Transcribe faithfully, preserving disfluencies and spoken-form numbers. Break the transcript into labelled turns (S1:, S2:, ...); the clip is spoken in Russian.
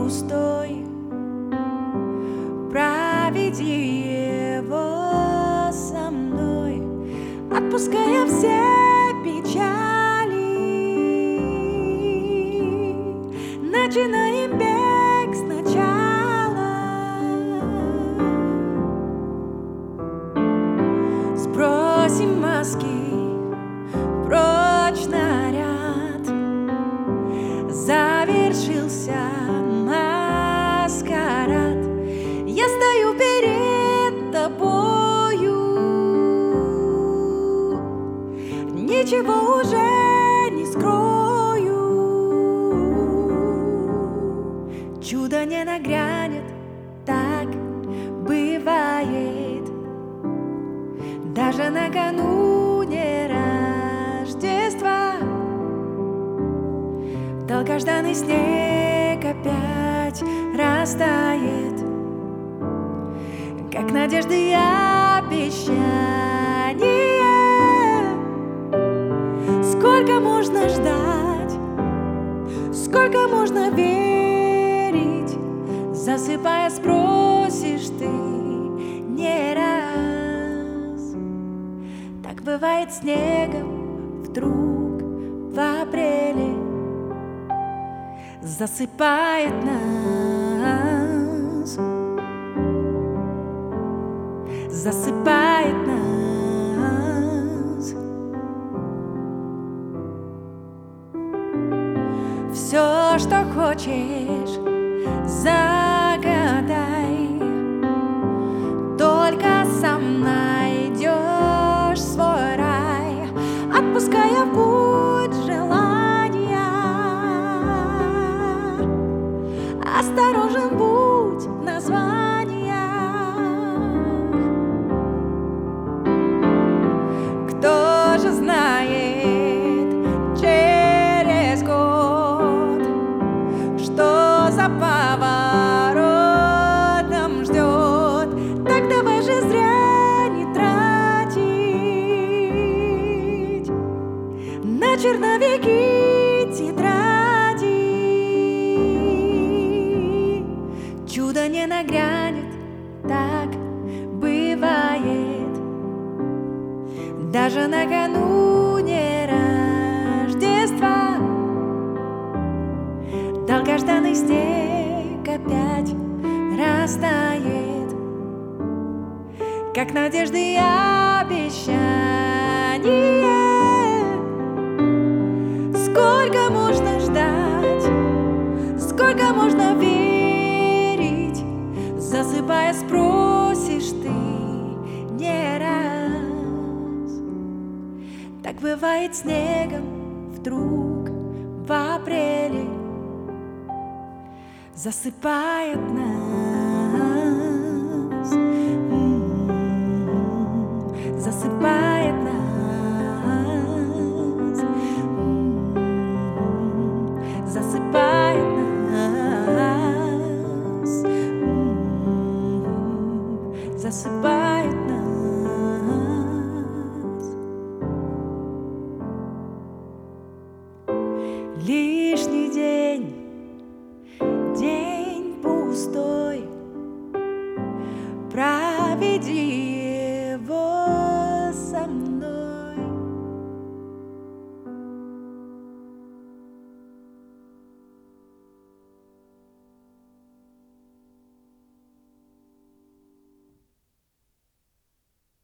S1: пустой, проведи его со мной, отпуская все печали. Начинаем бег сначала, сбросим маски, прочь наряд. Завершился маскарад. Я стою перед тобою, ничего уже не скрою. Чудо не нагрянет, так бывает, даже накануне Рождества. Долгожданный снег опять растает, как надежды и обещания. Сколько можно ждать, сколько можно верить, засыпая спросишь ты не раз. Так бывает снегом вдруг в апреле засыпает нас, засыпает нас. Все, что хочешь, загадай, только сам найдешь свой рай, отпуская в путь желания. Осторожен будь в названиях. Кто же знает через год, что за поворотом ждет? Так давай же зря не тратить на черновики тетради. Чудо не нагрянет, так бывает, даже накануне Рождества. Долгожданный снег опять растает, как надежды и обещания. Сколько можно ждать, сколько можно верить, засыпая спросишь ты не раз. Так бывает снегом вдруг в апреле засыпает нас, засыпает нас, засыпает нас, засыпает.